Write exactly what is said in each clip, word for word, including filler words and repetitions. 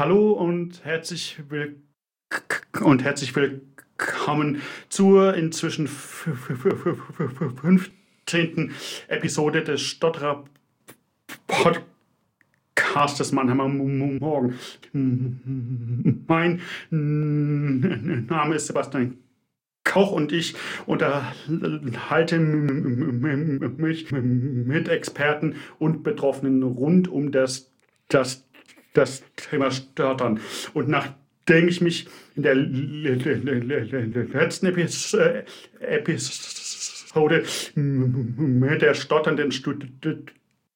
Hallo und herzlich willkommen und herzlich willkommen zur inzwischen fünfzehnten Episode des Stotterer Podcastes Mannheimer Morgen. Mein Name ist Sebastian Koch und ich unterhalte mich mit Experten und Betroffenen rund um das, das, das Thema Stottern. Und nachdem ich mich in der letzten Episode mit der stotternden Studentin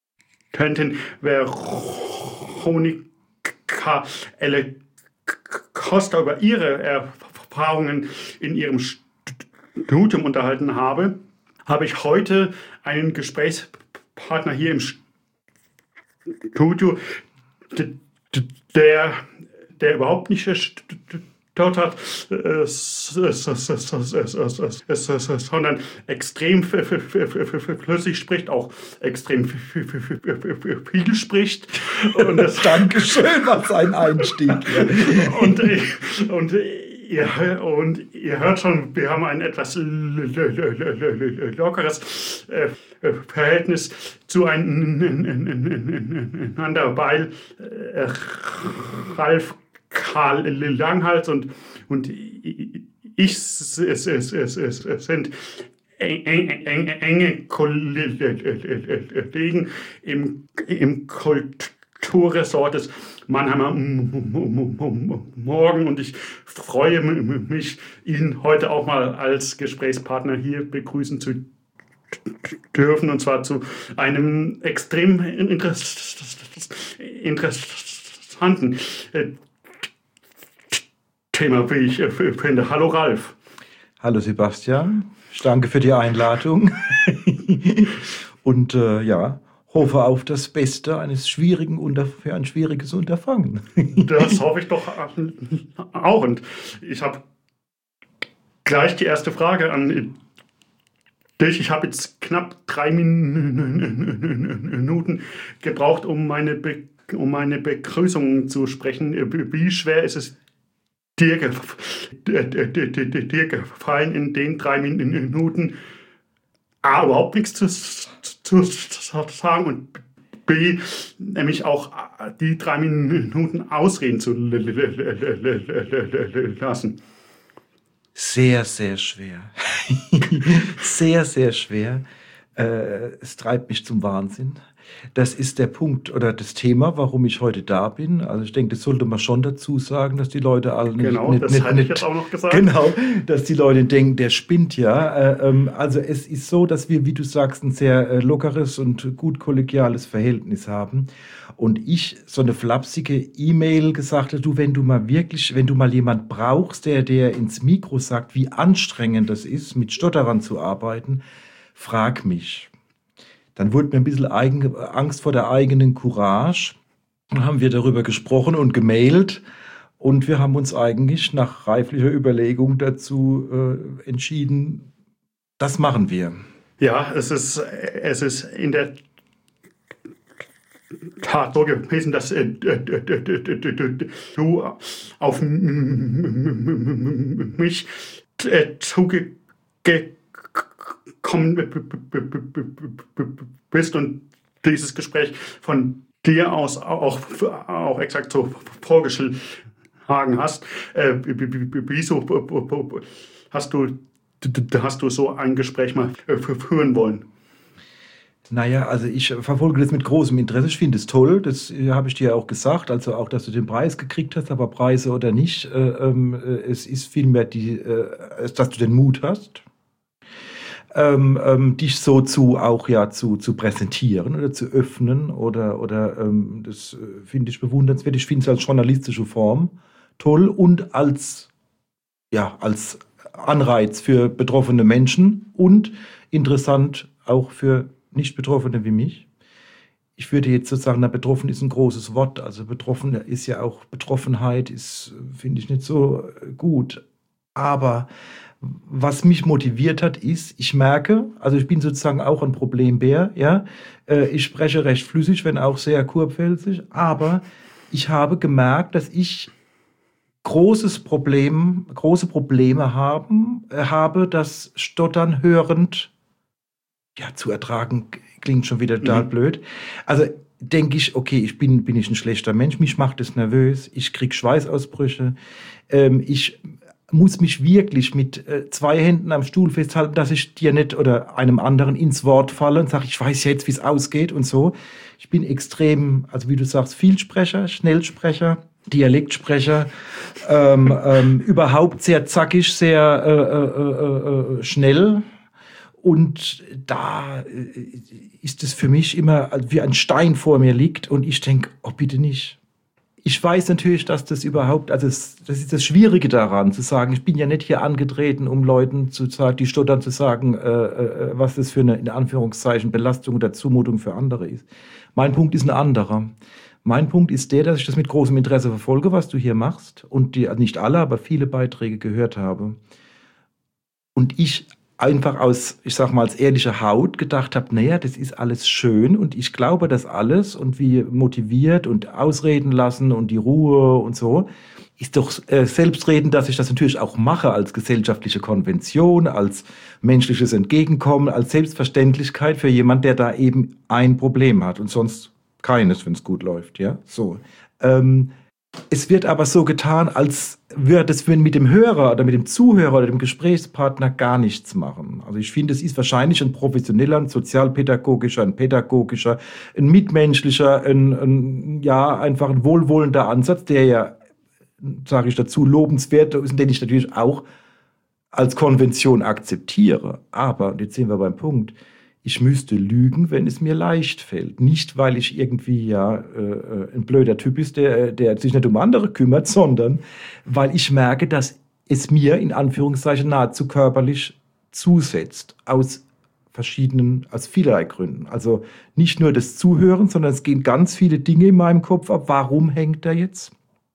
Veronika Elle Costa über ihre Erfahrungen in ihrem Studium unterhalten habe, habe ich heute einen Gesprächspartner hier im Studio, der, der überhaupt nicht stottert, sondern extrem flüssig spricht, auch extrem viel spricht. Und das Dankeschön, was ein Einstieg. und, und Ja, und ihr hört schon, wir haben ein etwas lockeres äh, Verhältnis zueinander, weil äh, Ralf Karl Langhals und, und ich es, es, es, es, es sind enge Kollegen im, im Kulturressort des Mannheimer Morgen und ich freue mich, ihn heute auch mal als Gesprächspartner hier begrüßen zu dürfen, und zwar zu einem extrem interessanten Thema, wie ich finde. Hallo Ralf. Hallo Sebastian, danke für die Einladung und äh, ja, hoffe auf das Beste eines schwierigen Unter- für ein schwieriges Unterfangen. Das hoffe ich doch auch. Und ich habe gleich die erste Frage an dich. Ich habe jetzt knapp drei Minuten gebraucht, um meine, Be- um meine Begrüßung zu sprechen. Wie schwer ist es dir, gef- dir gefallen, in den drei Minuten A, überhaupt nichts zu, zu sagen und B, nämlich auch die drei Minuten ausreden zu lassen? Sehr, sehr schwer. sehr, sehr schwer. Äh, es treibt mich zum Wahnsinn. Das ist der Punkt oder das Thema, warum ich heute da bin. Also ich denke, das sollte man schon dazu sagen, dass die Leute alle nicht... Genau, nicht, das nicht, hatte nicht, ich jetzt auch noch gesagt. Genau, dass die Leute denken, der spinnt ja. Äh, ähm, also es ist so, dass wir, wie du sagst, ein sehr äh, lockeres und gut kollegiales Verhältnis haben. Und ich so eine flapsige E-Mail gesagt habe, du, wenn du mal wirklich, wenn du mal jemand brauchst, der der ins Mikro sagt, wie anstrengend das ist, mit Stotterern zu arbeiten, frag mich. Dann wurde mir ein bisschen eigen, Angst vor der eigenen Courage. Dann haben wir darüber gesprochen und gemailt. Und wir haben uns eigentlich nach reiflicher Überlegung dazu äh, entschieden, das machen wir. Ja, es ist, es ist in der Tat so gewesen, dass äh, du auf mich äh, zugekommen bist und dieses Gespräch von dir aus auch, auch exakt so vorgeschlagen hast. Äh, wieso hast du, hast du so ein Gespräch mal führen wollen? Naja, also ich verfolge das mit großem Interesse. Ich finde es toll, das äh, habe ich dir auch gesagt, also auch, dass du den Preis gekriegt hast, aber Preise oder nicht, äh, äh, es ist vielmehr, die, äh, dass du den Mut hast, ähm, ähm, dich so zu auch ja zu, zu präsentieren oder zu öffnen oder, oder ähm, das äh, finde ich bewundernswert. Ich finde es als journalistische Form toll und als, ja, als Anreiz für betroffene Menschen und interessant auch für Nicht-Betroffene wie mich. Ich würde jetzt sozusagen, na, betroffen ist ein großes Wort. Also betroffen ist ja auch, Betroffenheit ist, finde ich, nicht so gut. Aber was mich motiviert hat, ist, ich merke, also ich bin sozusagen auch ein Problembär, ja. Ich spreche recht flüssig, wenn auch sehr kurpfälzig, aber ich habe gemerkt, dass ich großes Problem, große Probleme haben, äh, habe, das Stottern hörend ja, zu ertragen, klingt schon wieder total Mhm. blöd. Also denke ich, okay, ich bin, bin ich ein schlechter Mensch, mich macht es nervös, ich kriege Schweißausbrüche, ähm, ich muss mich wirklich mit äh, zwei Händen am Stuhl festhalten, dass ich dir nicht oder einem anderen ins Wort falle und sage, ich weiß jetzt, wie es ausgeht und so. Ich bin extrem, also wie du sagst, Vielsprecher, Schnellsprecher, Dialektsprecher, ähm, ähm, überhaupt sehr zackig, sehr äh, äh, äh, schnell. Und da äh, ist es für mich immer wie ein Stein vor mir liegt und ich denke, oh bitte nicht. Ich weiß natürlich, dass das überhaupt, also es, das ist das Schwierige daran, zu sagen, ich bin ja nicht hier angetreten, um Leuten zu sagen, die stottern, zu sagen, äh, äh, was das für eine, in Anführungszeichen, Belastung oder Zumutung für andere ist. Mein Punkt ist ein anderer. Mein Punkt ist der, dass ich das mit großem Interesse verfolge, was du hier machst und die, nicht alle, aber viele Beiträge gehört habe. Und ich einfach aus, ich sag mal, als ehrlicher Haut gedacht habe, naja, das ist alles schön und ich glaube das alles und wie motiviert und ausreden lassen und die Ruhe und so, ist doch äh, selbstredend, dass ich das natürlich auch mache als gesellschaftliche Konvention, als menschliches Entgegenkommen, als Selbstverständlichkeit für jemand, der da eben ein Problem hat und sonst keines, wenn es gut läuft, ja, so. Ähm, Es wird aber so getan, als würde es mit dem Hörer oder mit dem Zuhörer oder dem Gesprächspartner gar nichts machen. Also ich finde, es ist wahrscheinlich ein professioneller, ein sozialpädagogischer, ein pädagogischer, ein mitmenschlicher, ein, ein ja, einfach ein wohlwollender Ansatz, der ja, sage ich dazu, lobenswert ist und den ich natürlich auch als Konvention akzeptiere. Aber, und jetzt sind wir beim Punkt, ich müsste lügen, wenn es mir leicht fällt. Nicht, weil ich irgendwie ja äh, ein blöder Typ ist, der, der sich nicht um andere kümmert, sondern weil ich merke, dass es mir in Anführungszeichen nahezu körperlich zusetzt. Aus verschiedenen, aus vielerlei Gründen. Also nicht nur das Zuhören, sondern es gehen ganz viele Dinge in meinem Kopf ab. Warum hängt er jetzt?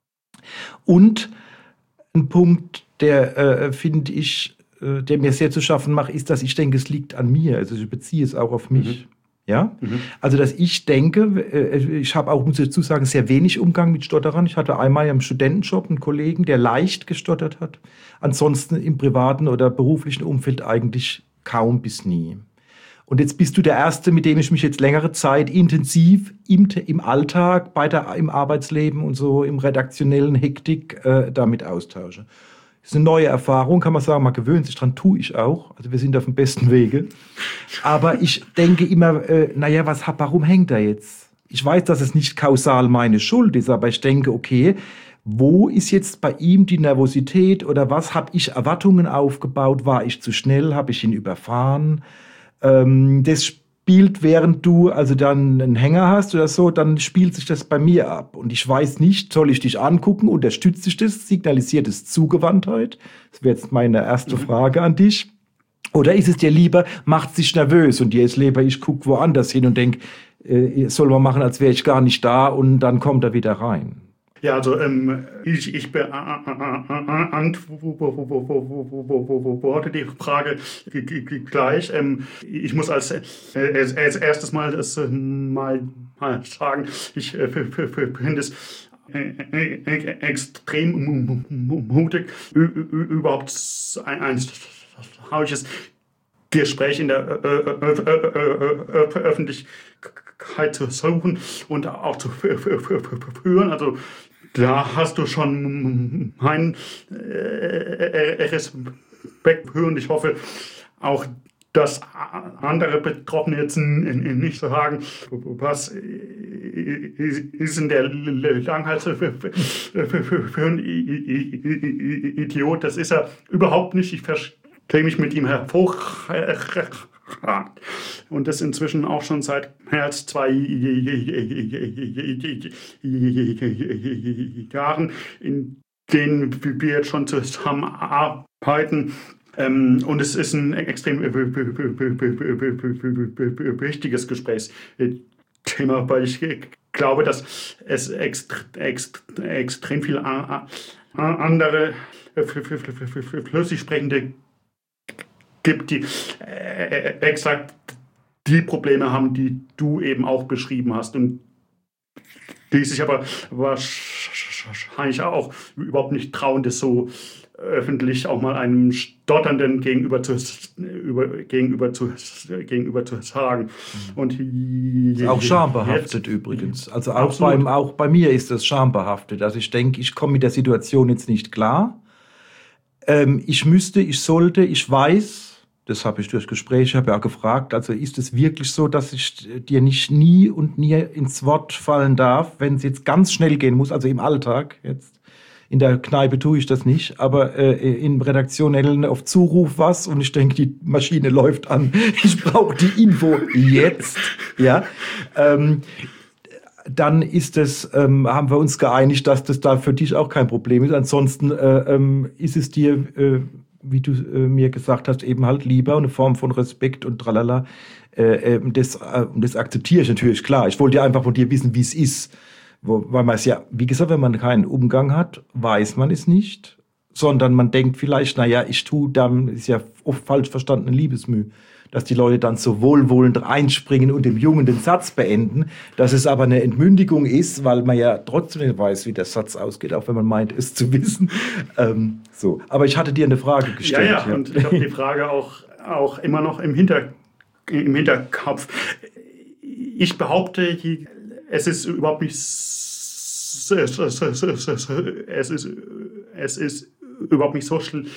Und ein Punkt, der, äh, finde ich, äh, der mir sehr zu schaffen macht, ist, dass ich denke, es liegt an mir. Also ich beziehe es auch auf mich. Mhm. Ja? Mhm. Also, dass ich denke, äh, ich habe auch, muss ich dazu sagen, sehr wenig Umgang mit Stotterern. Ich hatte einmal im Studentenjob einen Kollegen, der leicht gestottert hat. Ansonsten im privaten oder beruflichen Umfeld eigentlich kaum bis nie. Und jetzt bist du der Erste, mit dem ich mich jetzt längere Zeit intensiv im, im Alltag, bei der, im Arbeitsleben und so im redaktionellen Hektik äh, damit austausche. Das ist eine neue Erfahrung, kann man sagen, man gewöhnt sich dran, tue ich auch. Also wir sind auf dem besten Wege. Aber ich denke immer, äh, naja, was, warum hängt er jetzt? Ich weiß, dass es nicht kausal meine Schuld ist, aber ich denke, okay, wo ist jetzt bei ihm die Nervosität oder was habe ich Erwartungen aufgebaut? War ich zu schnell? Habe ich ihn überfahren? Ähm, das spielt, während du also dann einen Hänger hast oder so, dann spielt sich das bei mir ab. Und ich weiß nicht, soll ich dich angucken, unterstützt sich das, signalisiert es Zugewandtheit? Das wäre jetzt meine erste Mhm. Frage an dich. Oder ist es dir lieber, macht sich nervös und dir ist lieber, ich gucke woanders hin und denke, äh, soll man machen, als wäre ich gar nicht da und dann kommt er wieder rein. Ja, also ähm, ich, ich beantworte die Frage gleich. Ähm, ich muss als, äh, als erstes mal, das, äh, mal, mal sagen, ich äh, finde es äh, äh, extrem mutig, überhaupt ein, ein solches Gespräch in der Öffentlichkeit zu suchen und auch zu führen. Also da hast du schon meinen Respekt für und ich hoffe auch, dass andere Betroffene jetzt nicht sagen, was ist denn der Langhals für ein Idiot? Das ist er überhaupt nicht. Ich verstehe mich mit ihm hervorragend. Und das inzwischen auch schon seit mehr als zwei Jahren, in denen wir jetzt schon zusammenarbeiten. Und es ist ein extrem wichtiges Gesprächsthema, weil ich glaube, dass es extrem viele andere flüssig sprechende gibt, die äh, exakt die Probleme haben, die du eben auch beschrieben hast. Und die sich aber wahrscheinlich auch überhaupt nicht trauen, das so öffentlich auch mal einem Stotternden gegenüber zu, über, gegenüber zu, gegenüber zu sagen. Und auch schambehaftet übrigens. Also auch, beim, auch bei mir ist das schambehaftet. Also ich denke, ich komme mit der Situation jetzt nicht klar. Ähm, ich müsste, ich sollte, ich weiß, das habe ich durch Gespräche, habe ja auch gefragt, also ist es wirklich so, dass ich dir nicht nie und nie ins Wort fallen darf, wenn es jetzt ganz schnell gehen muss, also im Alltag jetzt. In der Kneipe tue ich das nicht, aber äh, in redaktionellen auf Zuruf was und ich denke, die Maschine läuft an. Ich brauche die Info jetzt. Ja, ähm, dann ist es, ähm, haben wir uns geeinigt, dass das da für dich auch kein Problem ist. Ansonsten äh, ähm, ist es dir, äh, wie du äh, mir gesagt hast, eben halt lieber eine Form von Respekt und tralala. Äh, äh, das, äh, das akzeptiere ich natürlich, klar. Ich wollte ja einfach von dir wissen, wie es ist. Wo, weil man es ja, wie gesagt, wenn man keinen Umgang hat, weiß man es nicht, sondern man denkt vielleicht, naja, ich tue, dann ist ja oft falsch verstandene Liebesmüh, dass die Leute dann so wohlwollend einspringen und dem Jungen den Satz beenden, dass es aber eine Entmündigung ist, weil man ja trotzdem nicht weiß, wie der Satz ausgeht, auch wenn man meint, es zu wissen. Ähm, so. Aber ich hatte dir eine Frage gestellt. Ja, ja, ja. Und ich habe die Frage auch, auch immer noch im, Hinter, im Hinterkopf. Ich behaupte, es ist überhaupt nicht es ist, es ist überhaupt nicht so schlecht,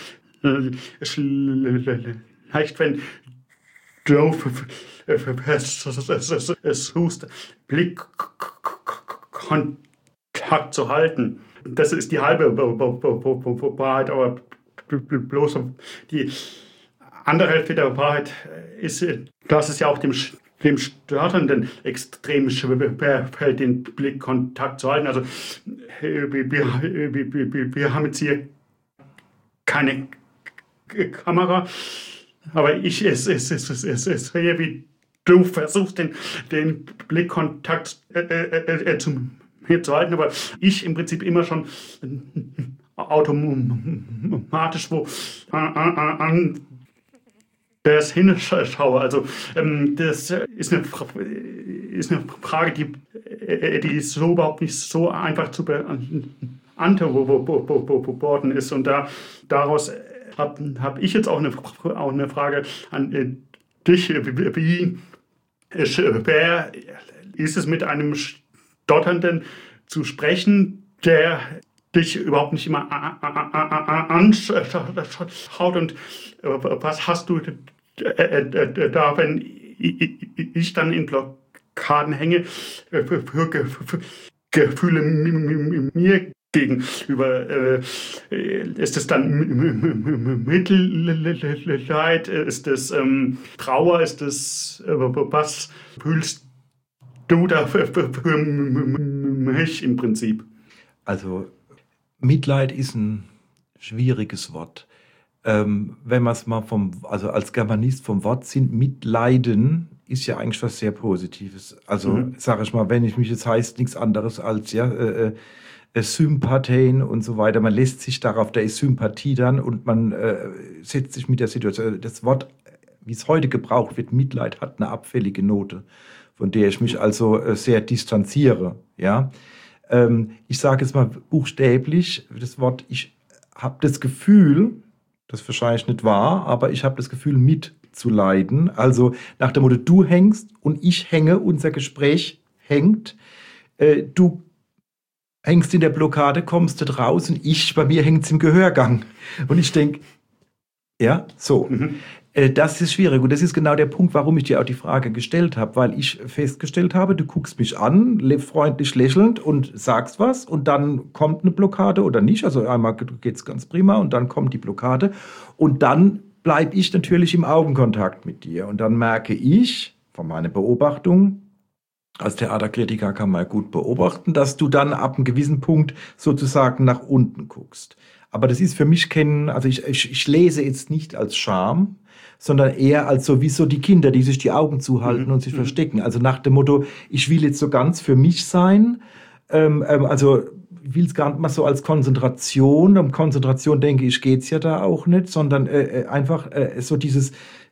wenn du versuchst, Blickkontakt zu halten. Das ist die halbe Wahrheit, aber bloß die andere Hälfte der Wahrheit ist, dass es ja auch dem dem Störenden extrem schwer fällt, den Blickkontakt zu halten. Also wir, wir, wir, wir haben jetzt hier keine Kamera, aber ich es, es, es, es, es, es sehe, wie du versuchst, den, den Blickkontakt äh, äh, äh, zu mir zu halten, aber ich im Prinzip immer schon automatisch wo an, an das hinschaue. Also ähm, das ist eine, ist eine Frage, die, die ist so überhaupt nicht so einfach zu beantworten ist. Und da, daraus habe hab ich jetzt auch eine, auch eine Frage an äh, dich. Wie schwer ist es, mit einem Stotternden zu sprechen, der dich überhaupt nicht immer anschaut, und was hast du da, wenn ich dann in Blockaden hänge, für Gefühle mir gegenüber? Ist es dann Mitleid? Ist es Trauer? Ist es, was fühlst du da für mich im Prinzip? Also Mitleid ist ein schwieriges Wort. Ähm, wenn man es mal vom, also als Germanist vom Wortsinn, Mitleiden ist ja eigentlich was sehr Positives. Also mhm. sage ich mal, wenn ich mich jetzt heißt, nichts anderes als ja äh, äh, Sympathien und so weiter. Man lässt sich darauf, da ist Sympathie dann und man äh, setzt sich mit der Situation. Das Wort, wie es heute gebraucht wird, Mitleid, hat eine abfällige Note, von der ich mich also äh, sehr distanziere. Ja. Ich sage jetzt mal buchstäblich das Wort, ich habe das Gefühl, das ist wahrscheinlich nicht wahr, aber ich habe das Gefühl, mitzuleiden. Also nach dem Motto, du hängst und ich hänge, unser Gespräch hängt. Äh, du hängst in der Blockade, kommst nicht raus und ich, bei mir hängt es im Gehörgang. Und ich denke, ja, so. Mhm. Das ist schwierig und das ist genau der Punkt, warum ich dir auch die Frage gestellt habe, weil ich festgestellt habe, du guckst mich an, freundlich lächelnd und sagst was und dann kommt eine Blockade oder nicht, also einmal geht es ganz prima und dann kommt die Blockade und dann bleibe ich natürlich im Augenkontakt mit dir und dann merke ich von meiner Beobachtung, als Theaterkritiker kann man gut beobachten, dass du dann ab einem gewissen Punkt sozusagen nach unten guckst. Aber das ist für mich kein, also ich, ich, ich lese jetzt nicht als Scham, sondern eher als so wie so die Kinder, die sich die Augen zuhalten mhm. und sich mhm. verstecken. Also nach dem Motto, ich will jetzt so ganz für mich sein. Ähm, ähm, also ich will es gar nicht mal so als Konzentration. Um Konzentration, denke ich, geht es ja da auch nicht, sondern äh, einfach äh, so dieses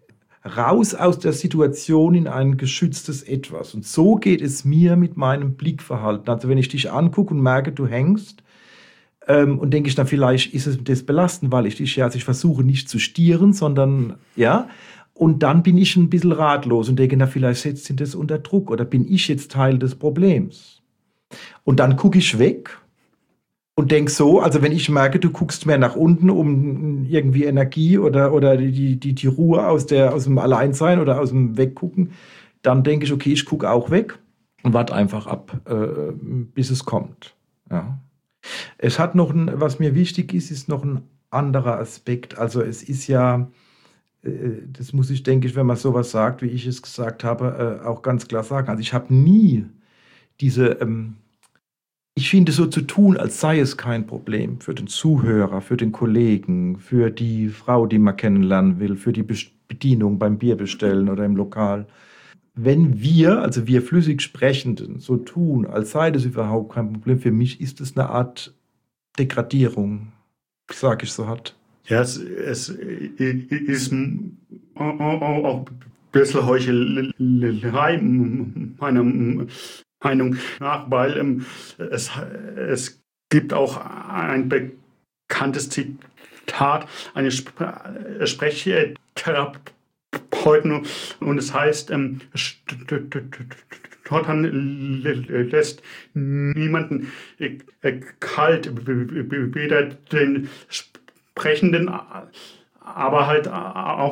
raus aus der Situation in ein geschütztes Etwas. Und so geht es mir mit meinem Blickverhalten. Also wenn ich dich angucke und merke, du hängst, ähm, und denke ich, dann vielleicht ist es das belastend, weil ich dich ja, also ich versuche nicht zu stieren, sondern, ja, und dann bin ich ein bisschen ratlos und denke, na, vielleicht setzt ihn das unter Druck oder bin ich jetzt Teil des Problems. Und dann gucke ich weg und denke so, also wenn ich merke, du guckst mehr nach unten, um irgendwie Energie oder, oder die, die, die Ruhe aus, der, aus dem Alleinsein oder aus dem Weggucken, dann denke ich, okay, ich gucke auch weg und warte einfach ab, äh, bis es kommt. Ja. Es hat noch ein, was mir wichtig ist, ist noch ein anderer Aspekt. Also es ist ja, äh, das muss ich, denke ich, wenn man sowas sagt, wie ich es gesagt habe, äh, auch ganz klar sagen. Also ich habe nie diese, ähm, ich finde so zu tun, als sei es kein Problem für den Zuhörer, für den Kollegen, für die Frau, die man kennenlernen will, für die Bedienung beim Bierbestellen oder im Lokal. Wenn wir, also wir flüssig Sprechenden, so tun, als sei das überhaupt kein Problem, für mich ist es eine Art Degradierung, sage ich so hart. Ja, es, es ist auch ein bisschen Heuchelei meiner Meinung nach, weil ähm, es, es gibt auch ein bekanntes Zitat, eine Sp- Sprechtherapeutin, und es heißt, ähm, Stottern lässt niemanden kalt, weder den Sprechenden, aber halt auch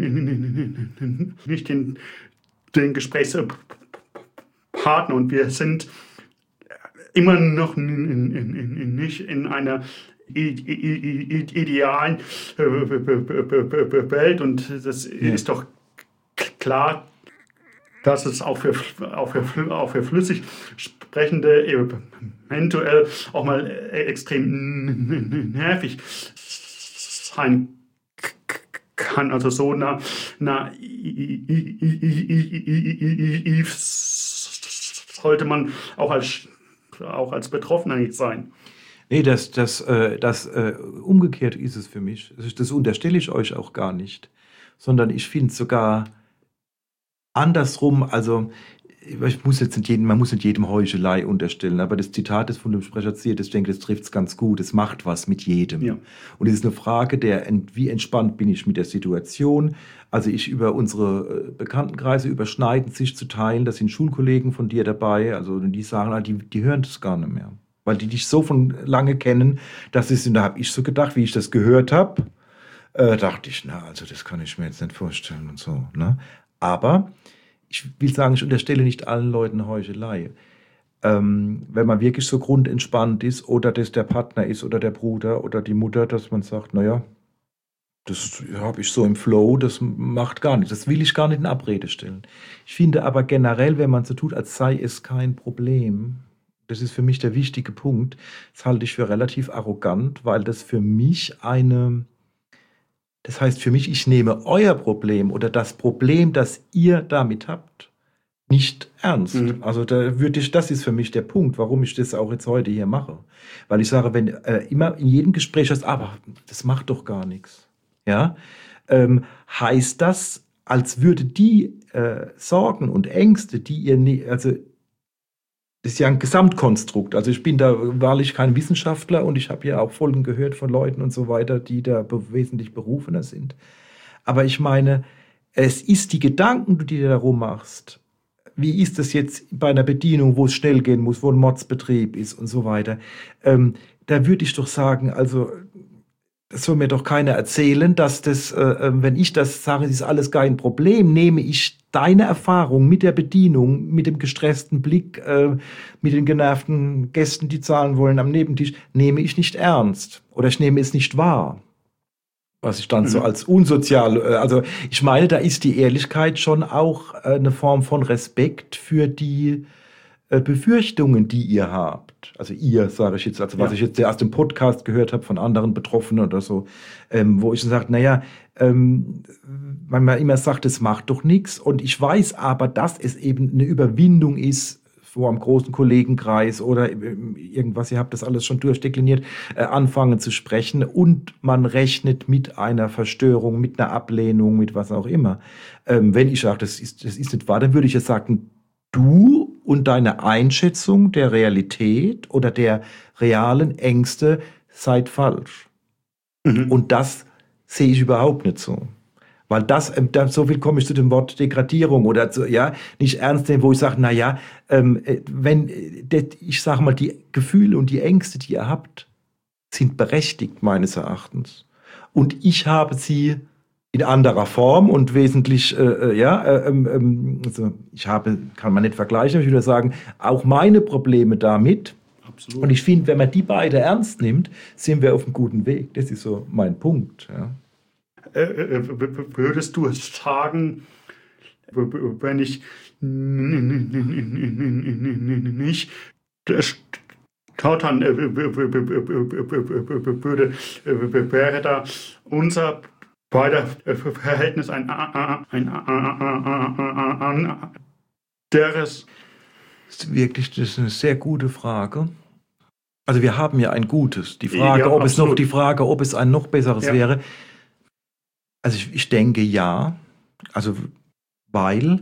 nicht den, den Gesprächspartner. Und wir sind immer noch nicht in einer idealen Welt, und das ist doch klar, dass es auch für, auch für, auch für flüssig Sprechende eventuell auch mal extrem nervig sein kann. Also so naiv sollte man auch als, auch als Betroffener nicht sein. Nee, das, das, äh, das äh, umgekehrt ist es für mich. Das unterstelle ich euch auch gar nicht. Sondern ich finde es sogar andersrum, also ich muss jetzt nicht jedem, man muss nicht jedem Heuchelei unterstellen, aber das Zitat, das von dem Sprecher zitiert, ich denke, das trifft es ganz gut. Es macht was mit jedem. Ja. Und es ist eine Frage der, wie entspannt bin ich mit der Situation. Also ich über unsere Bekanntenkreise überschneiden sich zu teilen, da sind Schulkollegen von dir dabei, also die sagen, die, die hören das gar nicht mehr. Weil die dich so von lange kennen, das ist, und da habe ich so gedacht, wie ich das gehört habe, äh, dachte ich, na, also das kann ich mir jetzt nicht vorstellen und so, ne? Aber ich will sagen, ich unterstelle nicht allen Leuten Heuchelei. Ähm, wenn man wirklich so grundentspannt ist oder das der Partner ist oder der Bruder oder die Mutter, dass man sagt, naja, das habe ich so im Flow, das macht gar nichts. Das will ich gar nicht in Abrede stellen. Ich finde aber generell, wenn man so tut, als sei es kein Problem, das ist für mich der wichtige Punkt, das halte ich für relativ arrogant, weil das für mich eine... Das heißt für mich, ich nehme euer Problem oder das Problem, das ihr damit habt, nicht ernst. Mhm. Also da würde ich, das ist für mich der Punkt, warum ich das auch jetzt heute hier mache. Weil ich sage, wenn äh, immer in jedem Gespräch hast, aber das macht doch gar nichts. Ja? Ähm, heißt das, als würde die äh, Sorgen und Ängste, die ihr, ne- also das ist ja ein Gesamtkonstrukt. Also ich bin da wahrlich kein Wissenschaftler und ich habe ja auch Folgen gehört von Leuten und so weiter, die da be- wesentlich berufener sind. Aber ich meine, es ist die Gedanken, die du dir darum machst. Wie ist das jetzt bei einer Bedienung, wo es schnell gehen muss, wo ein Mordsbetrieb ist und so weiter. Ähm, da würde ich doch sagen, also das soll mir doch keiner erzählen, dass das, äh, wenn ich das sage, ist alles kein Problem, nehme ich deine Erfahrung mit der Bedienung, mit dem gestressten Blick, äh, mit den genervten Gästen, die zahlen wollen am Nebentisch, nehme ich nicht ernst oder ich nehme es nicht wahr. Was ich dann mhm. so als unsozial, äh, also ich meine, da ist die Ehrlichkeit schon auch äh, eine Form von Respekt für die äh, Befürchtungen, die ihr habt. Also ihr, sage ich jetzt, also was ja. ich jetzt aus dem Podcast gehört habe von anderen Betroffenen oder so, ähm, wo ich dann sage, naja, ähm, weil man immer sagt, es macht doch nichts. Und ich weiß aber, dass es eben eine Überwindung ist vor einem großen Kollegenkreis oder irgendwas, ihr habt das alles schon durchdekliniert, äh, anfangen zu sprechen und man rechnet mit einer Verstörung, mit einer Ablehnung, mit was auch immer. Ähm, wenn ich sage, das ist, das ist nicht wahr, dann würde ich jetzt sagen, du und deine Einschätzung der Realität oder der realen Ängste seid falsch. Mhm. Und das sehe ich überhaupt nicht so. Weil das, ähm, so viel komme ich zu dem Wort Degradierung oder so, ja, nicht ernst nehmen, wo ich sage, na ja, ähm, wenn, ich sage mal, die Gefühle und die Ängste, die ihr habt, sind berechtigt, meines Erachtens. Und ich habe sie in anderer Form und wesentlich, äh, ja, äh, äh, also ich habe, kann man nicht vergleichen, ich würde sagen, auch meine Probleme damit. Absolut. Und ich finde, wenn man die beide ernst nimmt, sind wir auf einem guten Weg. Das ist so mein Punkt, ja. Würdest du sagen, wenn ich nicht stottern würde, wäre da unser beider Verhältnis ein anderes? Das ist wirklich, das ist eine sehr gute Frage. Also wir haben ja ein Gutes. Die Frage, ja, ob es noch, die Frage, ob es ein noch besseres ja. wäre. Also ich, ich denke ja, also weil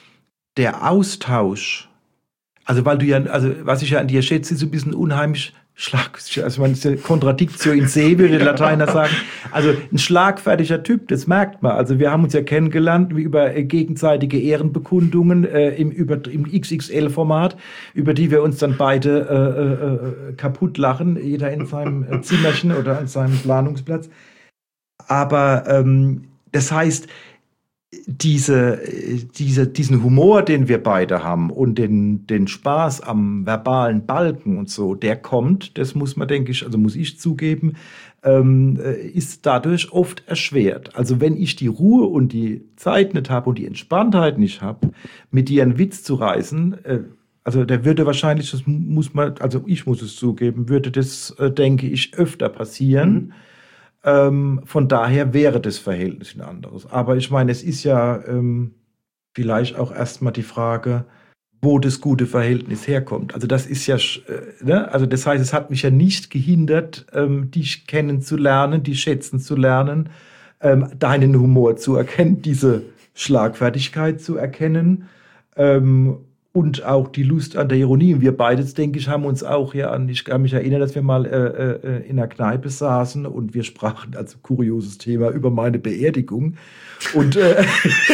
der Austausch, also weil du ja, also was ich ja an dir schätze, ist so ein bisschen unheimlich Schlag, also man ist ja Contradictio in se, würde der Lateiner sagen. Also ein schlagfertiger Typ, das merkt man. Also wir haben uns ja kennengelernt über äh, gegenseitige Ehrenbekundungen äh, im, über, im X X L-Format, über die wir uns dann beide äh, äh, kaputt lachen, jeder in seinem äh, Zimmerchen oder an seinem Planungsplatz. Aber ähm, das heißt, diese, diese, diesen Humor, den wir beide haben und den, den Spaß am verbalen Balken und so, der kommt, das muss man, denke ich, also muss ich zugeben, ähm, ist dadurch oft erschwert. Also wenn ich die Ruhe und die Zeit nicht habe und die Entspanntheit nicht habe, mit dir einen Witz zu reißen, äh, also der würde wahrscheinlich, das muss man, also ich muss es zugeben, würde das, äh, denke ich, öfter passieren. Mhm. Ähm, von daher wäre das Verhältnis ein anderes. Aber ich meine, es ist ja ähm, vielleicht auch erstmal die Frage, wo das gute Verhältnis herkommt. Also das ist ja, äh, ne? Also das heißt, es hat mich ja nicht gehindert, ähm, dich kennenzulernen, dich schätzen zu lernen, ähm, deinen Humor zu erkennen, diese Schlagfertigkeit zu erkennen, ähm, und auch die Lust an der Ironie. Und wir beide, denke ich, haben uns auch ja an, ich kann mich erinnern, dass wir mal äh, äh, in einer Kneipe saßen und wir sprachen, also kurioses Thema, über meine Beerdigung. Und äh,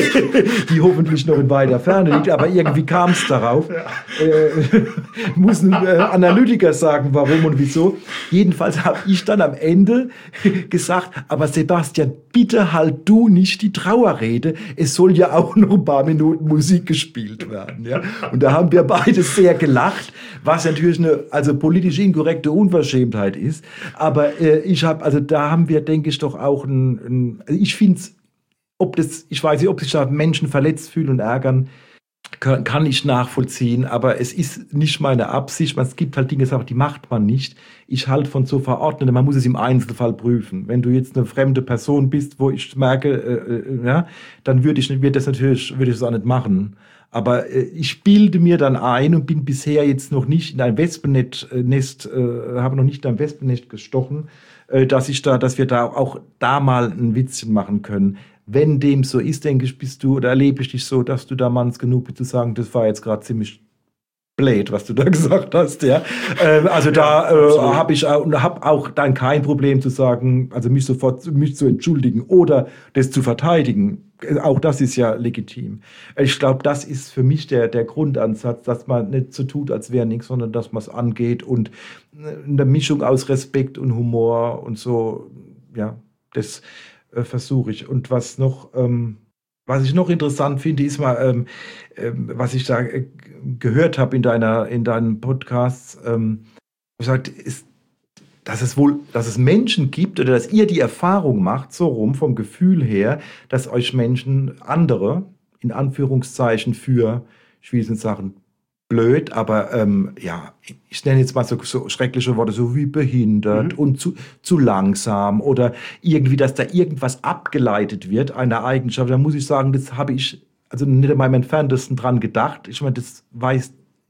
die hoffentlich noch in weiter Ferne liegt, aber irgendwie kam es darauf. Ja. Äh, muss ein äh, Analytiker sagen, warum und wieso. Jedenfalls habe ich dann am Ende gesagt, aber Sebastian, bitte halt du nicht die Trauerrede. Es soll ja auch noch ein paar Minuten Musik gespielt werden. Ja? Und da haben wir beide sehr gelacht, was natürlich eine also politisch inkorrekte Unverschämtheit ist. Aber äh, ich habe, also da haben wir, denke ich, doch auch ein, ein also ich finde es, ob das, ich weiß nicht, ob sich da Menschen verletzt fühlen und ärgern, kann, kann ich nachvollziehen, aber es ist nicht meine Absicht. Es gibt halt Dinge, die macht man nicht. Ich halte von so verordneten, man muss es im Einzelfall prüfen. Wenn du jetzt eine fremde Person bist, wo ich merke, äh, äh, ja, dann würde ich, würde das natürlich, würde ich das auch nicht machen. Aber äh, ich bilde mir dann ein und bin bisher jetzt noch nicht in ein Wespennest, äh, Nest, äh, habe noch nicht in ein Wespennest gestochen, äh, dass ich da, dass wir da auch da mal ein Witzchen machen können. Wenn dem so ist, denke ich, bist du, oder erlebe ich dich so, dass du da manns genug bist zu sagen, das war jetzt gerade ziemlich blöd, was du da gesagt hast, ja. Ähm, also ja, da äh, habe ich auch, hab auch dann kein Problem zu sagen, also mich sofort mich zu entschuldigen oder das zu verteidigen. Auch das ist ja legitim. Ich glaube, das ist für mich der, der Grundansatz, dass man nicht so tut, als wäre nichts, sondern dass man es angeht und eine Mischung aus Respekt und Humor und so, ja, das äh, versuche ich. Und was noch, ähm, was ich noch interessant finde, ist mal, ähm, ähm, was ich da äh, gehört habe in deiner, in deinen Podcasts, ähm, gesagt, ist, dass es wohl, dass es Menschen gibt oder dass ihr die Erfahrung macht, so rum vom Gefühl her, dass euch Menschen andere, in Anführungszeichen für, ich will nicht sagen blöd, aber ähm, ja, ich nenne jetzt mal so, so schreckliche Worte, so wie behindert mhm. und zu, zu langsam oder irgendwie, dass da irgendwas abgeleitet wird, eine Eigenschaft. Da muss ich sagen, das habe ich also nicht in meinem Entferntesten dran gedacht. Ich meine, das weiß doch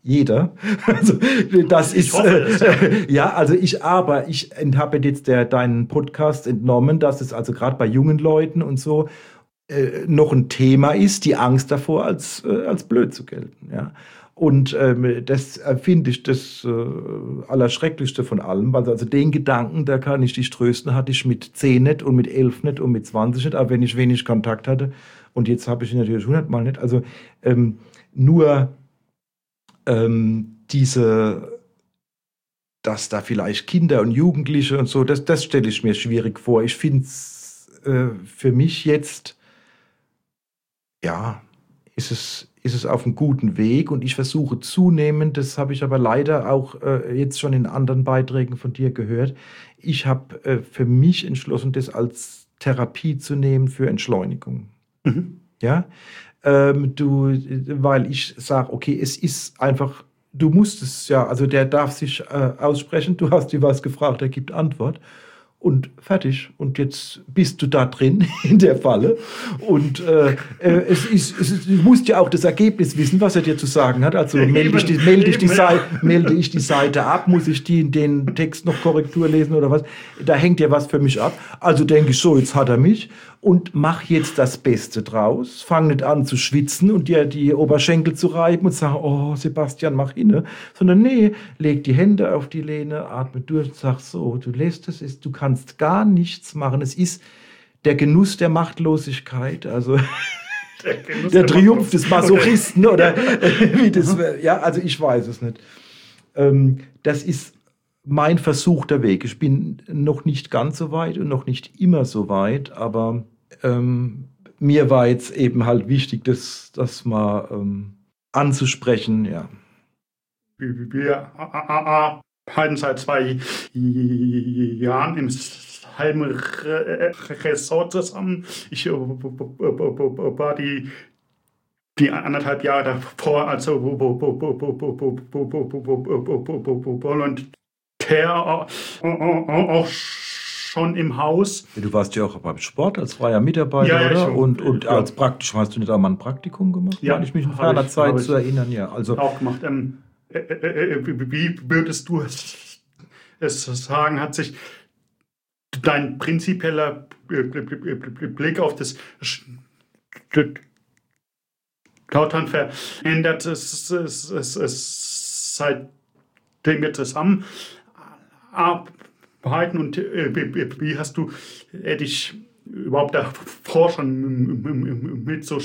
jeder. Also das Ich ist hoffe es, ja. äh, ja, also ich aber ich habe jetzt der deinen Podcast entnommen, dass es also gerade bei jungen Leuten und so äh, noch ein Thema ist, die Angst davor, als äh, als blöd zu gelten, ja. Und ähm, das äh, finde ich das äh, Allerschrecklichste von allem, weil also den Gedanken, da kann ich dich trösten, hatte ich mit zehn nicht und mit elf nicht und mit zwanzig nicht, aber wenn ich wenig Kontakt hatte und jetzt habe ich ihn natürlich hundertmal nicht. Also ähm, nur ähm, diese, dass da vielleicht Kinder und Jugendliche und so, das, das stelle ich mir schwierig vor. Ich finde es äh, für mich jetzt, ja, ist es, ist es auf einem guten Weg und ich versuche zunehmend, das habe ich aber leider auch äh, jetzt schon in anderen Beiträgen von dir gehört, ich habe äh, für mich entschlossen, das als Therapie zu nehmen für Entschleunigung. Mhm. Ja, ähm, du, weil ich sage, okay, es ist einfach, du musst es ja, also der darf sich äh, aussprechen, du hast dir was gefragt, er gibt Antwort und fertig. Und jetzt bist du da drin in der Falle und äh, äh, es ist, es ist, du musst ja auch das Ergebnis wissen, was er dir zu sagen hat. Also melde ich die, melde ich die, Seite, melde ich die Seite ab, muss ich die, den Text noch Korrektur lesen oder was? Da hängt ja was für mich ab. Also denke ich so, jetzt hat er mich und mach jetzt das Beste draus. Fang nicht an zu schwitzen und dir die Oberschenkel zu reiben und sagen, oh Sebastian, mach inne. Sondern nee, leg die Hände auf die Lehne, atme durch und sag so, du lässt es, ist, du kannst gar nichts machen. Es ist der Genuss der Machtlosigkeit, also Der, Genuss der der Triumph des Masochisten oder Ja. wie das, ja, also ich weiß es nicht. Ähm, das ist mein versuchter Weg. Ich bin noch nicht ganz so weit und noch nicht immer so weit, aber ähm, mir war jetzt eben halt wichtig, das, das mal ähm, anzusprechen, ja. Wir wir arbeiten seit zwei Jahren im Heim-Resort zusammen. Ich äh, war die, die anderthalb Jahre davor, also Volontär auch schon im Haus. Du warst ja auch beim Sport als freier Mitarbeiter, Ja, ja, oder? ich- Und, und ja. als praktisch, hast du nicht auch mal ein Praktikum gemacht? Ja, Meine ich mich in hab ferner ich- Zeit hab ich. zu erinnern, ja. Also Auch gemacht. Ähm, äh, äh, äh, wie würdest du es, es sagen, hat sich dein prinzipieller Blick auf das Lautern verändert? Es, es, es, es, seitdem wir zusammen arbeiten und äh, wie hast du äh, dich überhaupt davor schon mit so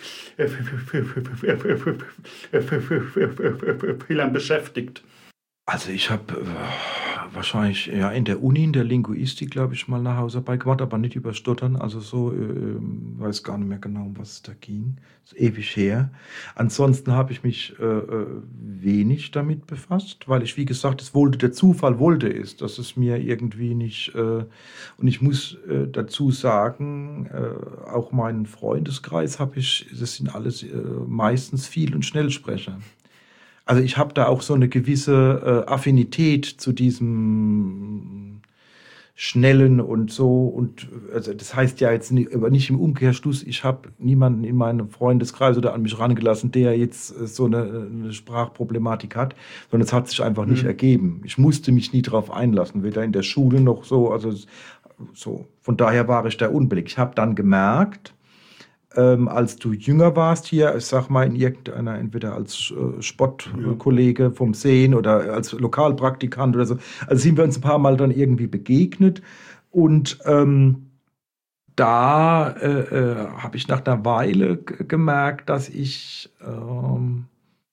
Sprechfehlern beschäftigt? Also ich habe äh, wahrscheinlich ja in der Uni, in der Linguistik, glaube ich, mal eine Hausarbeit gemacht, aber nicht über Stottern. Also so, äh, weiß gar nicht mehr genau, um was es da ging. Ist ewig her. Ansonsten habe ich mich äh, äh, wenig damit befasst, weil ich, wie gesagt, es wollte, der Zufall wollte es, dass es mir irgendwie nicht, äh, und ich muss äh, dazu sagen, äh, auch meinen Freundeskreis habe ich, das sind alles äh, meistens Viel- und Schnellsprecher. Also ich habe da auch so eine gewisse äh, Affinität zu diesem Schnellen und so. Und also das heißt ja jetzt nicht, aber nicht im Umkehrschluss, ich habe niemanden in meinem Freundeskreis oder an mich rangelassen, der jetzt äh, so eine, eine Sprachproblematik hat, sondern es hat sich einfach nicht Mhm. ergeben. Ich musste mich nie darauf einlassen, weder in der Schule noch so. Also so. Von daher war ich da unbelegt. Ich habe dann gemerkt, Ähm, als du jünger warst hier, ich sag mal in irgendeiner, entweder als äh, Sportkollege vom Sehen oder als Lokalpraktikant oder so, also sind wir uns ein paar Mal dann irgendwie begegnet und ähm, da äh, äh, habe ich nach einer Weile g- gemerkt, dass ich ähm,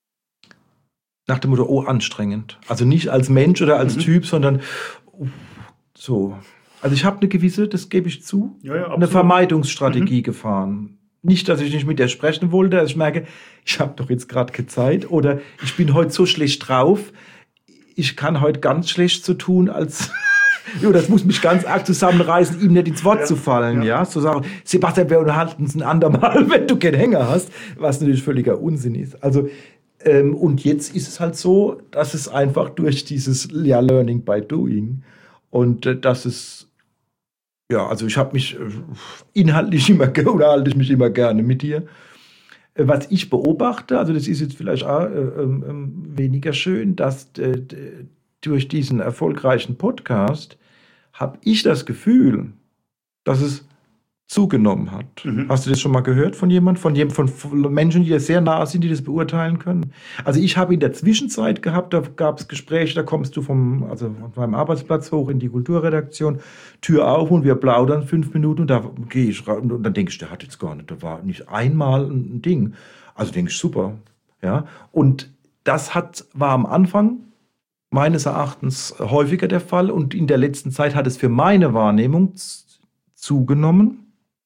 nach dem Motto, oh, anstrengend. Also nicht als Mensch oder als Mhm. Typ, sondern uff, so. Also ich habe eine gewisse, das gebe ich zu, Ja, ja, eine absolut. Vermeidungsstrategie gefahren. Nicht, dass ich nicht mit der sprechen wollte, also ich merke, ich habe doch jetzt gerade keine Zeit oder ich bin heute so schlecht drauf, ich kann heute ganz schlecht so tun, als jo, das muss mich ganz arg zusammenreißen, ihm nicht ins Wort Ja, zu fallen, ja. ja. Zu sagen, Sebastian, wir unterhalten uns ein andermal, wenn du keinen Hänger hast, was natürlich völliger Unsinn ist. Also, ähm, und jetzt ist es halt so, dass es einfach durch dieses ja, Learning by Doing und äh, dass es ja, also ich habe mich äh, inhaltlich immer, ge- oder halte ich mich immer gerne mit dir. Was ich beobachte, also das ist jetzt vielleicht auch äh, äh, weniger schön, dass äh, durch diesen erfolgreichen Podcast habe ich das Gefühl, dass es zugenommen hat. Mhm. Hast du das schon mal gehört von jemand, von, jedem, von Menschen, die sehr nah sind, die das beurteilen können? Also ich habe in der Zwischenzeit gehabt, da gab es Gespräche, da kommst du vom, also von meinem Arbeitsplatz hoch in die Kulturredaktion, Tür auf und wir plaudern fünf Minuten und da gehe ich raus und dann denke ich, der hat jetzt gar nicht, da war nicht einmal ein Ding. Also denke ich, super. Ja? Und das hat, war am Anfang meines Erachtens häufiger der Fall und in der letzten Zeit hat es für meine Wahrnehmung zugenommen.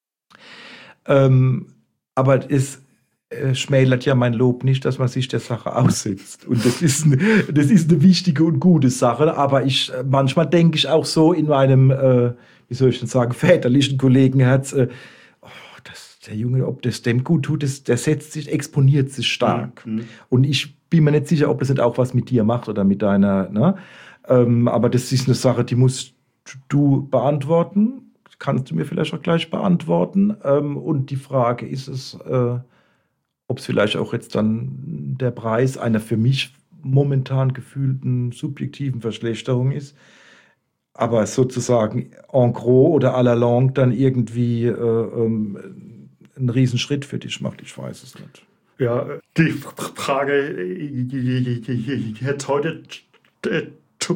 Ähm, aber es äh, schmälert ja mein Lob nicht, dass man sich der Sache aussetzt. Und das ist, eine, das ist eine wichtige und gute Sache. Aber ich, manchmal denke ich auch so in meinem, äh, wie soll ich denn sagen, väterlichen Kollegenherz, äh, oh, das, der Junge, ob das dem gut tut, das, der setzt sich, exponiert sich stark. Mhm. Und ich bin mir nicht sicher, ob das nicht auch was mit dir macht oder mit deiner, ne? Ähm, aber das ist eine Sache, die musst du beantworten. Kannst du mir vielleicht auch gleich beantworten. Ähm, und die Frage ist es, äh, ob es vielleicht auch jetzt dann der Preis einer für mich momentan gefühlten subjektiven Verschlechterung ist, aber sozusagen en gros oder à la longue dann irgendwie äh, ähm, einen Riesenschritt für dich macht. Ich weiß es nicht. Ja, die Frage jetzt heute zu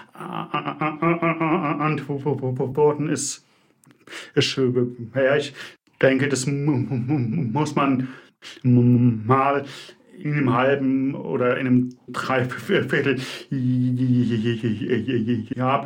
beantworten ist, ist schön. Ja, ich denke, das muss man mal in einem halben oder in einem Dreiviertel Jahr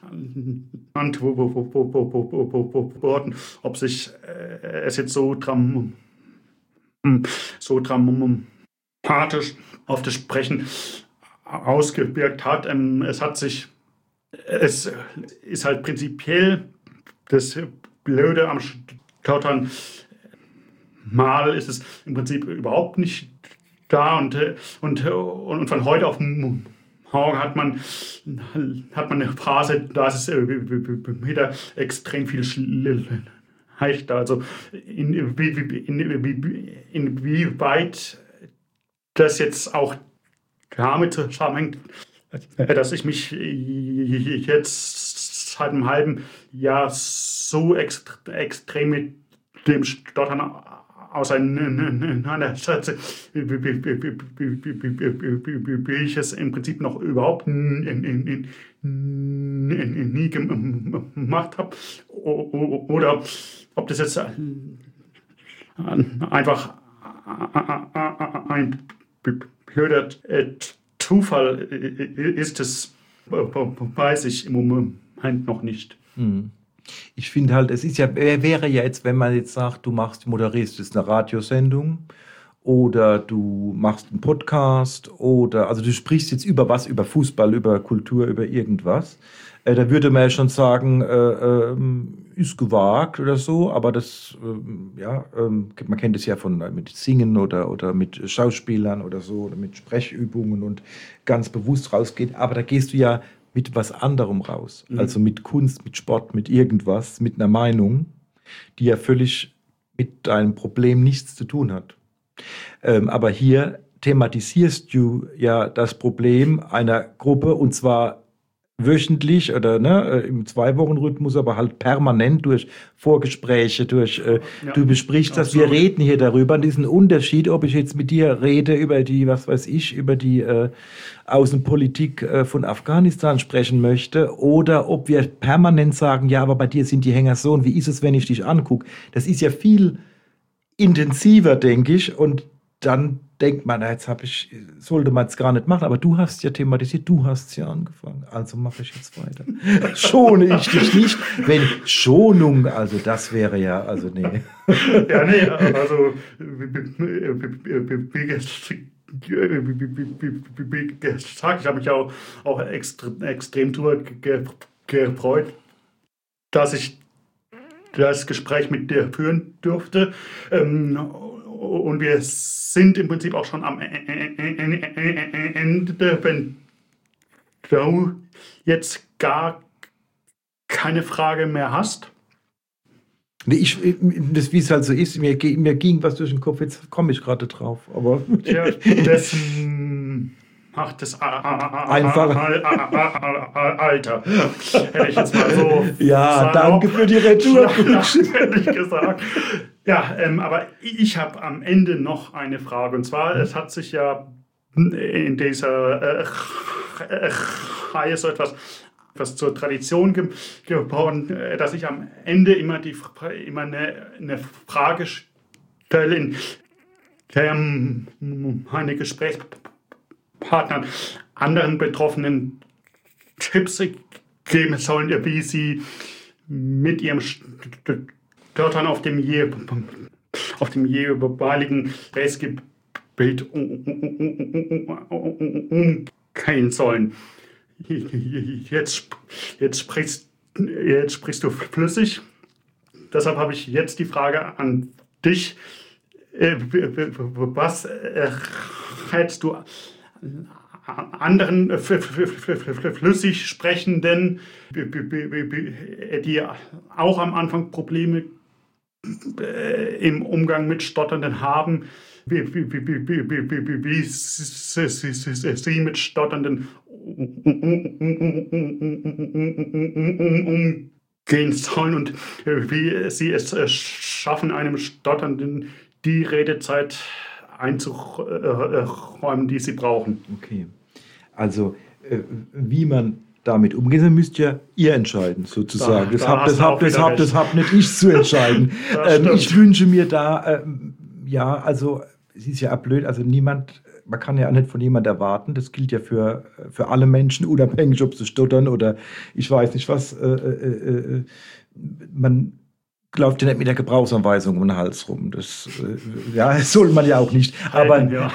beantworten, ob sich es jetzt so dram so dramatisch auf das Sprechen ausgewirkt hat. Es hat sich, es ist halt prinzipiell das Blöde am Stottern. Mal ist es im Prinzip überhaupt nicht da und, und, und von heute auf morgen hat man, hat man eine Phase, da ist es wieder extrem viel schlechter. Also in, in, inwieweit das jetzt auch damit zusammenhängt, dass ich mich jetzt seit einem halben Jahr so extre- extrem mit dem Stottern auseinandersetze, wie ich es im Prinzip noch überhaupt nie gemacht habe. Oder ob das jetzt einfach ein blöder Zufall ist, das weiß ich im Moment noch nicht. Hm. Ich finde halt, es ist ja, wäre ja jetzt, wenn man jetzt sagt, du machst, moderierst jetzt eine Radiosendung oder du machst einen Podcast oder, also du sprichst jetzt über was, über Fußball, über Kultur, über irgendwas, äh, da würde man ja schon sagen, äh, äh, ist gewagt oder so, aber das, äh, ja, äh, man kennt es ja von äh, mit Singen oder, oder mit Schauspielern oder so, oder mit Sprechübungen und ganz bewusst rausgehen, aber da gehst du ja mit was anderem raus. Mhm. Also mit Kunst, mit Sport, mit irgendwas, mit einer Meinung, die ja völlig mit deinem Problem nichts zu tun hat. Ähm, aber hier thematisierst du ja das Problem einer Gruppe und zwar wöchentlich oder ne, im Zwei-Wochen-Rhythmus, aber halt permanent durch Vorgespräche, durch äh, ja, du besprichst das, wir reden hier darüber, diesen Unterschied, ob ich jetzt mit dir rede über die, was weiß ich, über die äh, Außenpolitik äh, von Afghanistan sprechen möchte oder ob wir permanent sagen, ja, aber bei dir sind die Hänger so und wie ist es, wenn ich dich angucke? Das ist ja viel intensiver, denke ich, und dann denkt man, jetzt habe ich, sollte man es gar nicht machen, aber du hast ja thematisiert, du hast ja angefangen, also mache ich jetzt weiter. Schone ich dich nicht, wenn Schonung, also das wäre ja, also nee. Ja, nee, also wie gesagt, ich habe mich auch, auch extre, extrem drüber gefreut, dass ich das Gespräch mit dir führen durfte. Und wir sind im Prinzip auch schon am Ende, wenn du jetzt gar keine Frage mehr hast. Nee, ich, das, wie es halt so ist, mir, mir ging was durch den Kopf, jetzt komme ich gerade drauf. Aber Ja, das macht das einfach. Alter. Hätte ich jetzt mal so. Ja, danke für die Retour. Hätte ich gesagt. Ja, ähm, aber ich habe am Ende noch eine Frage. Und zwar, es hat sich ja in dieser äh, Reihe so etwas. was zur Tradition ge geworden, dass ich am Ende immer, die, immer eine, eine Frage stelle, in der meine Gesprächspartner anderen Betroffenen Tipps geben sollen, wie sie mit ihrem Stottern auf dem, je, auf dem jeweiligen Gesprächsgebiet umgehen sollen. Jetzt, jetzt, sprichst, jetzt sprichst du flüssig. Deshalb habe ich jetzt die Frage an dich. Was rätst du anderen flüssig Sprechenden, die auch am Anfang Probleme im Umgang mit Stotternden haben, wie, wie, wie, wie, wie, wie, wie sie, sie, sie, sie mit Stotternden umgehen sollen und wie sie es schaffen, einem Stotternden die Redezeit einzuräumen, die sie brauchen. Okay, also äh, wie man damit umgehen soll, müsst ja ihr entscheiden, sozusagen. Da, das habe das hab, das hab, das hab nicht ich zu entscheiden. ähm, ich wünsche mir da, ähm, ja, also es ist ja blöd, also niemand, man kann ja auch nicht von jemandem erwarten, das gilt ja für, für alle Menschen, unabhängig, ob sie stottern oder ich weiß nicht was, äh, äh, äh, man läuft ja nicht mit der Gebrauchsanweisung um den Hals rum. Das, äh, ja, das soll man ja auch nicht. Aber, ja.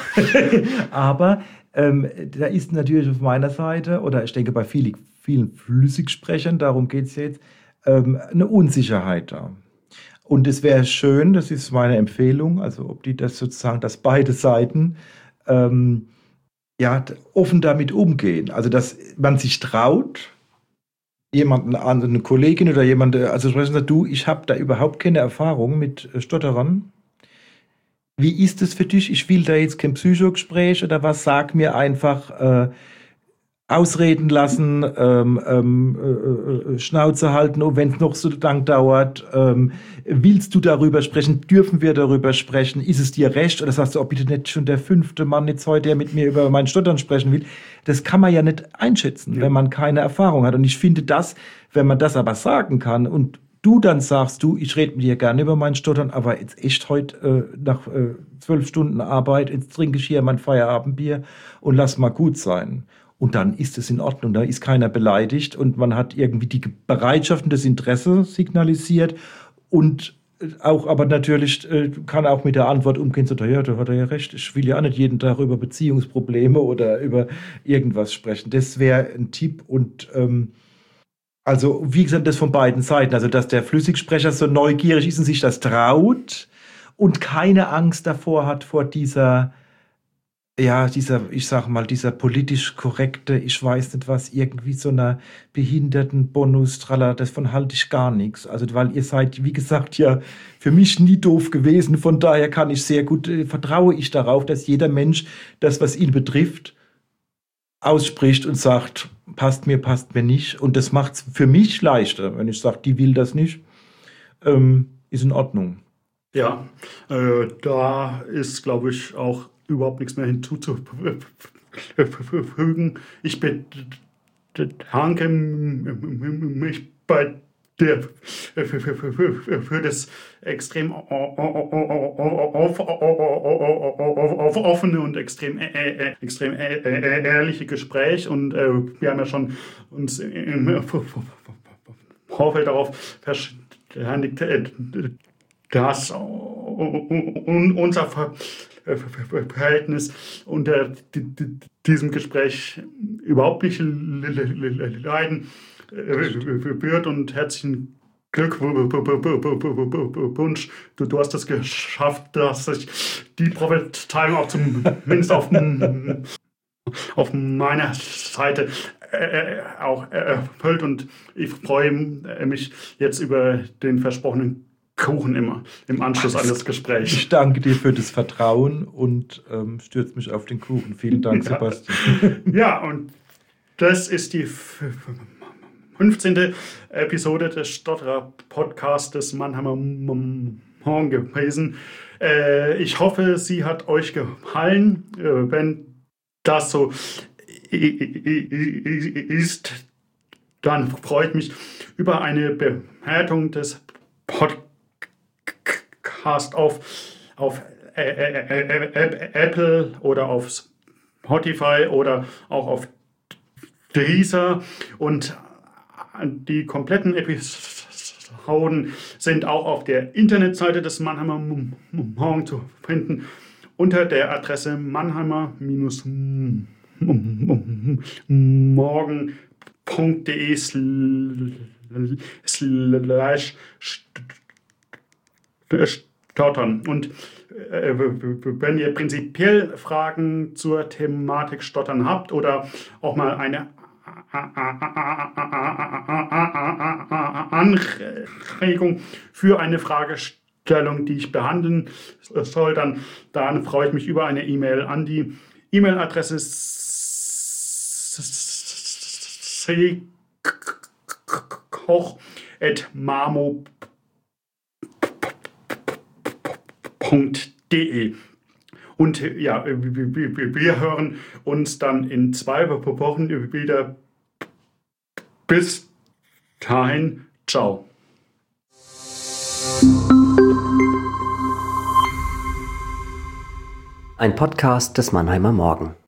aber ähm, da ist natürlich auf meiner Seite, oder ich denke bei vielen, vielen Flüssigsprechern, darum geht es jetzt, ähm, eine Unsicherheit da. Und es wäre schön, das ist meine Empfehlung, also ob die das sozusagen, dass beide Seiten ähm, ja, offen damit umgehen. Also dass man sich traut, jemanden an, eine Kollegin oder jemand, also sprechen sagt, du, ich habe da überhaupt keine Erfahrung mit Stotterern. Wie ist es für dich? Ich will da jetzt kein Psychogespräch oder was? Sag mir einfach, äh, ausreden lassen, ähm, ähm, äh, Schnauze halten, und wenn es noch so lang dauert, ähm, willst du darüber sprechen? Dürfen wir darüber sprechen? Ist es dir recht? Oder sagst du, oh, bitte nicht schon der fünfte Mann jetzt heute, der mit mir über mein Stottern sprechen will? Das kann man ja nicht einschätzen, ja, wenn man keine Erfahrung hat. Und ich finde das, wenn man das aber sagen kann und du dann sagst, du, ich rede mit dir gerne über mein Stottern, aber jetzt echt heute äh, nach äh, zwölf Stunden Arbeit, jetzt trinke ich hier mein Feierabendbier und lass mal gut sein. Und dann ist es in Ordnung, da ist keiner beleidigt und man hat irgendwie die Bereitschaft und das Interesse signalisiert und auch, aber natürlich äh, kann auch mit der Antwort umgehen, so, ja, da hat er ja recht, ich will ja auch nicht jeden Tag über Beziehungsprobleme oder über irgendwas sprechen. Das wäre ein Tipp und ähm, also, wie gesagt, das von beiden Seiten, also dass der Flüssigsprecher so neugierig ist und sich das traut und keine Angst davor hat, vor dieser ja, dieser, ich sag mal, dieser politisch korrekte, ich weiß nicht was, irgendwie so einer Behindertenbonus, tralala, davon halte ich gar nichts. Also, weil ihr seid, wie gesagt, ja für mich nie doof gewesen. Von daher kann ich sehr gut, äh, vertraue ich darauf, dass jeder Mensch das, was ihn betrifft, ausspricht und sagt, passt mir, passt mir nicht. Und das macht es für mich leichter, wenn ich sage, die will das nicht, ähm, ist in Ordnung. Ja, äh, da ist, glaube ich, auch überhaupt nichts mehr hinzuzufügen. Ich bedanke mich bei dir für das extrem offene und extrem, extrem ehrliche Gespräch und wir haben ja schon uns im Vorfeld darauf verständigt, dass unser Verhältnis unter diesem Gespräch überhaupt nicht leiden wird und herzlichen Glückwunsch. Du, du hast es geschafft, dass sich die Prophezeiung auch zumindest auf, auf meiner Seite äh, auch erfüllt und ich freue mich jetzt über den versprochenen Kuchen im, im Anschluss an das Gespräch. Ich danke dir für das Vertrauen und ähm, stürze mich auf den Kuchen. Vielen Dank, Sebastian. Ja, und das ist die fünfzehnte Episode des Stotterer-Podcasts des Mannheimer Morgen gewesen. Äh, ich hoffe, sie hat euch gefallen. Äh, wenn das so ist, dann freut mich über eine Bewertung des Podcasts auf, auf Apple oder auf Spotify oder auch auf Deezer, und die kompletten Episoden sind auch auf der Internetseite des Mannheimer Morgen zu finden unter der Adresse mannheimer-morgen punkt de slash stottern. Und äh, wenn ihr prinzipiell Fragen zur Thematik Stottern habt oder auch mal eine Anregung für eine Fragestellung, die ich behandeln soll, dann, dann freue ich mich über eine E-Mail an die E-Mail-Adresse koch at mamo punkt de. Und ja, wir hören uns dann in zwei Wochen wieder. Bis dahin, ciao. Ein Podcast des Mannheimer Morgen.